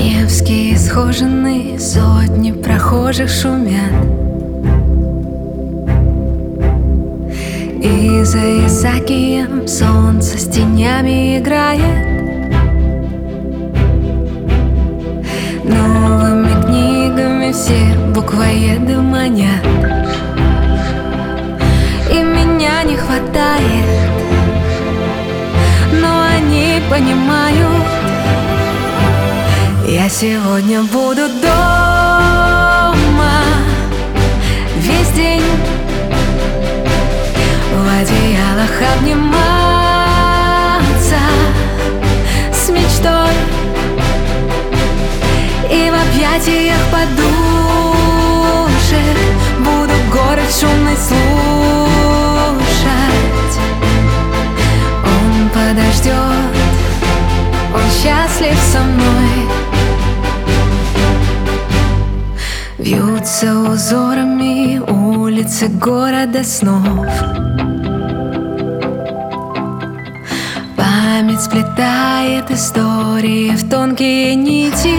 Невские схожены, сотни прохожих шумят, и за Исаакием солнце с тенями играет. Новыми книгами все буквоеды манят, и меня не хватает, но они понимают. Я сегодня буду дома весь день, в одеялах обниматься с мечтой, и в объятиях подушек буду город шумный слушать. Он подождет, он счастлив со мной. Вьются узорами улицы города снов, память сплетает истории в тонкие нити.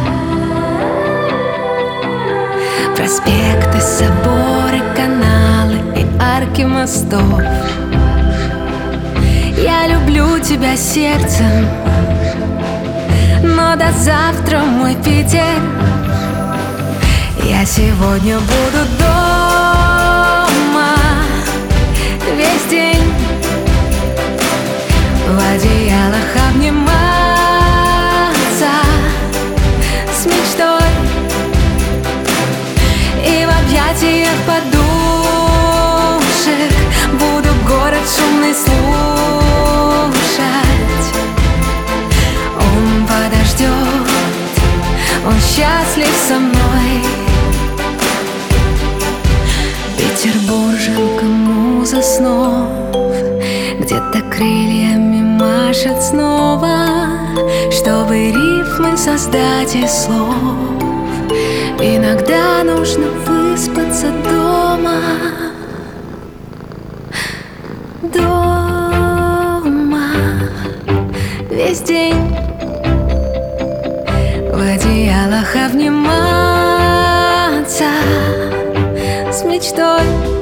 Проспекты, соборы, каналы и арки мостов. Я люблю тебя сердцем, но до завтра, мой Питер. Я сегодня буду дома весь день, в одеялах обниматься с мечтой, и в объятиях подушек буду город шумный слушать. Он подождет, он счастлив со мной. Петербурженка, муза снов, где-то крыльями машет снова, чтобы рифмы создать из слов. Иногда нужно выспаться дома, дома весь день, в одеялах обниматься с мечтой.